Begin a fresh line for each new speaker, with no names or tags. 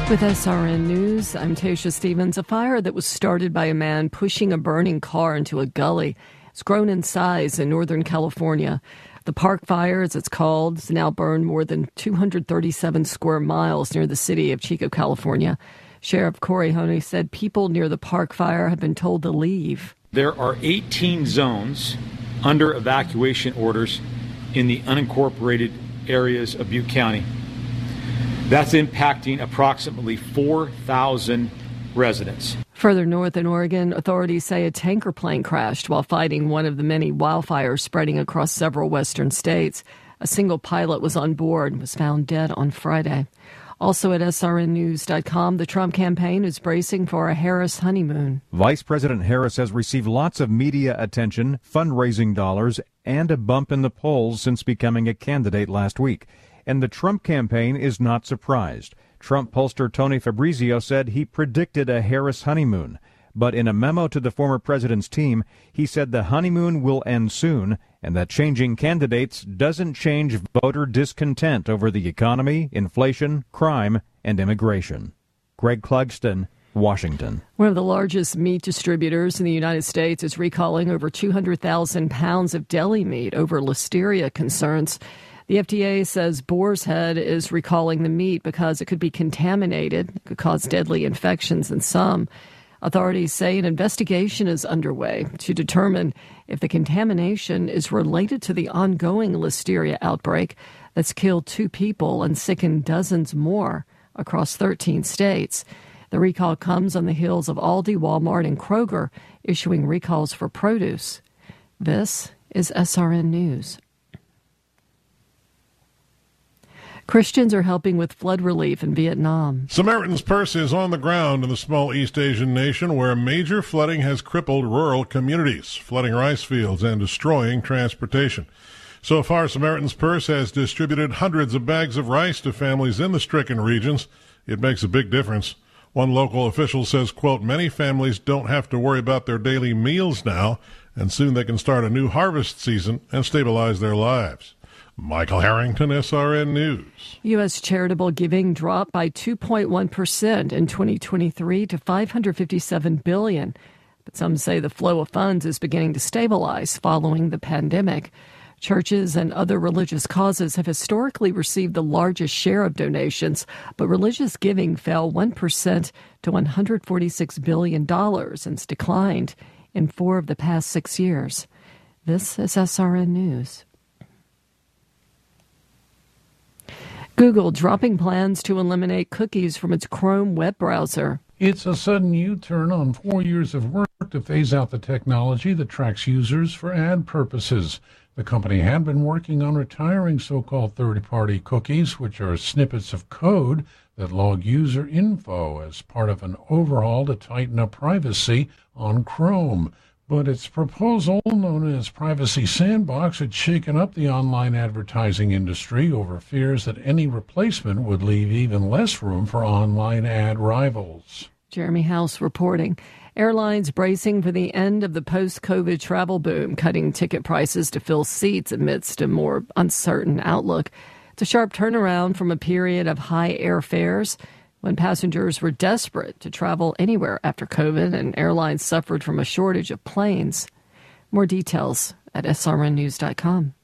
With SRN News, I'm Tasha Stevens. A fire that was started by a man pushing a burning car into a gully has grown in size in Northern California. The Park Fire, as it's called, has now burned more than 237 square miles near the city of Chico, California. Sheriff Corey Honey said people near the Park Fire have been told to leave.
There are 18 zones under evacuation orders in the unincorporated areas of Butte County. That's impacting approximately 4,000 residents.
Further north in Oregon, authorities say a tanker plane crashed while fighting one of the many wildfires spreading across several western states. A single pilot was on board and was found dead on Friday. Also at srnnews.com, the Trump campaign is bracing for a Harris honeymoon.
Vice President Harris has received lots of media attention, fundraising dollars, and a bump in the polls since becoming a candidate last week. And the Trump campaign is not surprised. Trump pollster Tony Fabrizio said he predicted a Harris honeymoon. But in a memo to the former president's team, he said the honeymoon will end soon and that changing candidates doesn't change voter discontent over the economy, inflation, crime, and immigration. Greg Clugston, Washington.
One of the largest meat distributors in the United States is recalling over 200,000 pounds of deli meat over listeria concerns. The FDA says Boar's Head is recalling the meat because it could be contaminated, it could cause deadly infections in some. Authorities say an investigation is underway to determine if the contamination is related to the ongoing listeria outbreak that's killed 2 people and sickened dozens more across 13 states. The recall comes on the heels of Aldi, Walmart, and Kroger issuing recalls for produce. This is SRN News. Christians are helping with flood relief in Vietnam.
Samaritan's Purse is on the ground in the small East Asian nation where major flooding has crippled rural communities, flooding rice fields and destroying transportation. So far, Samaritan's Purse has distributed hundreds of bags of rice to families in the stricken regions. It makes a big difference. One local official says, quote, many families don't have to worry about their daily meals now, and soon they can start a new harvest season and stabilize their lives. Michael Harrington, SRN News.
U.S. charitable giving dropped by 2.1% in 2023 to $557 billion. But some say the flow of funds is beginning to stabilize following the pandemic. Churches and other religious causes have historically received the largest share of donations, but religious giving fell 1% to $146 billion and it's declined in 4 of the past 6 years. This is SRN News. Google dropping plans to eliminate cookies from its Chrome web browser.
It's a sudden U-turn on 4 years of work to phase out the technology that tracks users for ad purposes. The company had been working on retiring so-called third-party cookies, which are snippets of code that log user info as part of an overhaul to tighten up privacy on Chrome. But its proposal, known as Privacy Sandbox, had shaken up the online advertising industry over fears that any replacement would leave even less room for online ad rivals.
Jeremy House reporting. Airlines bracing for the end of the post-COVID travel boom, cutting ticket prices to fill seats amidst a more uncertain outlook. It's a sharp turnaround from a period of high airfares when passengers were desperate to travel anywhere after COVID and airlines suffered from a shortage of planes. More details at srnnews.com.